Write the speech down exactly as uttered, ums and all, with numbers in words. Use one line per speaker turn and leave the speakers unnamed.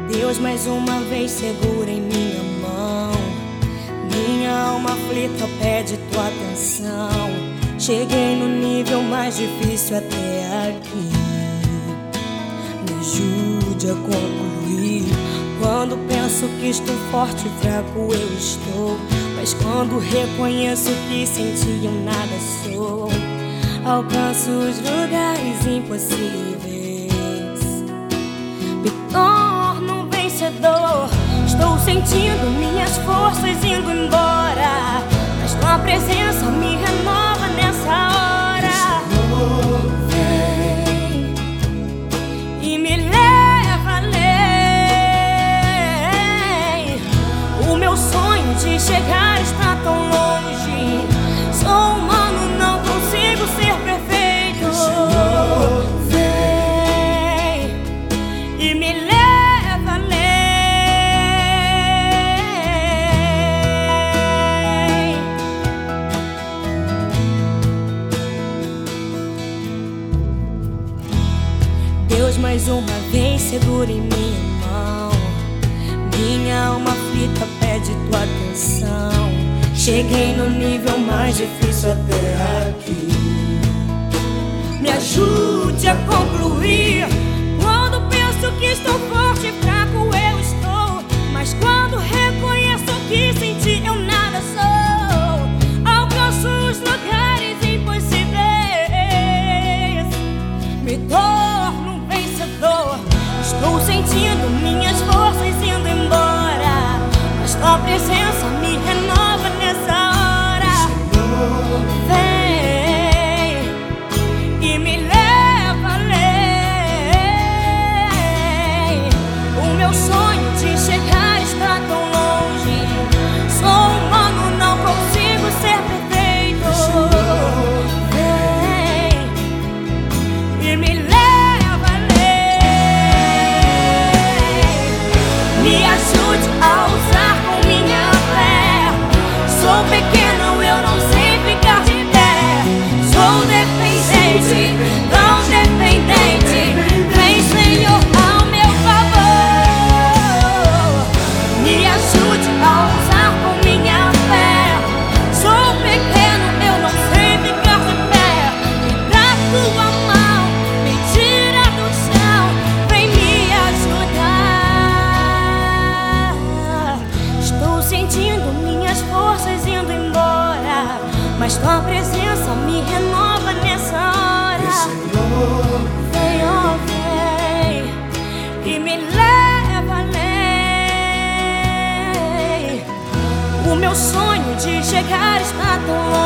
Deus mais uma vez segura em minha mão. Minha alma aflita pede tua atenção. Cheguei no nível mais difícil até aqui. Me ajude a concluir. Quando penso que estou forte e fraco eu estou, mas quando reconheço que sem ti eu nada sou, alcanço os lugares impossíveis. Me torno um vencedor. Estou sentindo minhas forças indo embora, mas tua presença me renova nessa hora. Vem e me leva além. O meu sonho de chegar está tão longe. Sou humano, não consigo ser perfeito. Vem e me leva além. Deus mais uma vez segura em minha mão. Minha alma aflita pede tua atenção. Cheguei no nível mais difícil até aqui. Me ajude a concluir. Quando penso que estou forte e fraco eu estou, mas quando reconheço que sem ti eu nada sou, alcanço os lugares impossíveis. Me torno um vencedor. Estou sentindo minhas forças indo embora, mas tua presença me renova nessa hora. Vem e me leva além. O meu sonho de chegar está tão longe. Sou humano, não consigo ser perfeito. Vem e me leva além. Me ajude a usar com minha fé. Sou pequeno, eu não sei ficar de pé. Sou dependente, tão dependente. Vem, Senhor, ao meu favor. Me ajude a usar com minha fé. Sou pequeno, eu não sei ficar de pé. Me dá tua mão, me tira do chão. Vem me ajudar. Estou sentindo minhas forças indo embora, mas tua presença me renova nessa hora. Vem, oh, vem e me leva além. O meu sonho de chegar está tão longe.